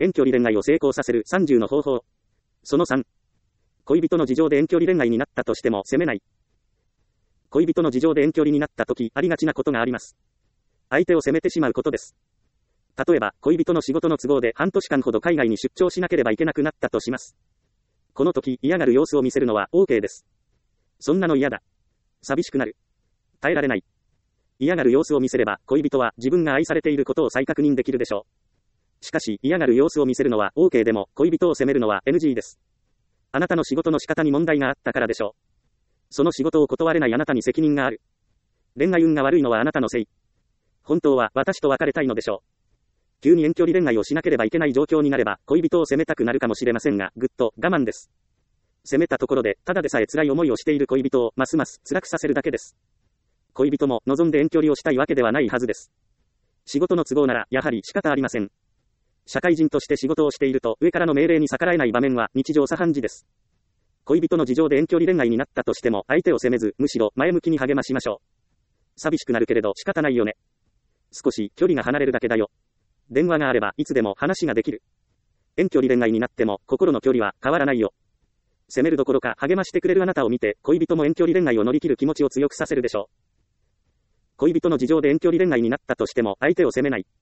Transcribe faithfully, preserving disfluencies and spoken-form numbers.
遠距離恋愛を成功させるさんじゅうの方法。そのさん。恋人の事情で遠距離恋愛になったとしても責めない。恋人の事情で遠距離になったとき、ありがちなことがあります。相手を責めてしまうことです。例えば、恋人の仕事の都合で半年間ほど海外に出張しなければいけなくなったとします。この時、嫌がる様子を見せるのは OK です。そんなの嫌だ。寂しくなる。耐えられない。嫌がる様子を見せれば、恋人は自分が愛されていることを再確認できるでしょう。しかし、嫌がる様子を見せるのは OK でも、恋人を責めるのは エヌジー です。あなたの仕事の仕方に問題があったからでしょう。その仕事を断れないあなたに責任がある。恋愛運が悪いのはあなたのせい。本当は私と別れたいのでしょう。急に遠距離恋愛をしなければいけない状況になれば、恋人を責めたくなるかもしれませんが、ぐっと我慢です。責めたところで、ただでさえ辛い思いをしている恋人をますます辛くさせるだけです。恋人も望んで遠距離をしたいわけではないはずです。仕事の都合なら、やはり仕方ありません。社会人として仕事をしていると、上からの命令に逆らえない場面は日常茶飯事です。恋人の事情で遠距離恋愛になったとしても、相手を責めず、むしろ前向きに励ましましょう。寂しくなるけれど仕方ないよね。少し距離が離れるだけだよ。電話があればいつでも話ができる。遠距離恋愛になっても心の距離は変わらないよ。責めるどころか励ましてくれるあなたを見て、恋人も遠距離恋愛を乗り切る気持ちを強くさせるでしょう。恋人の事情で遠距離恋愛になったとしても相手を責めない。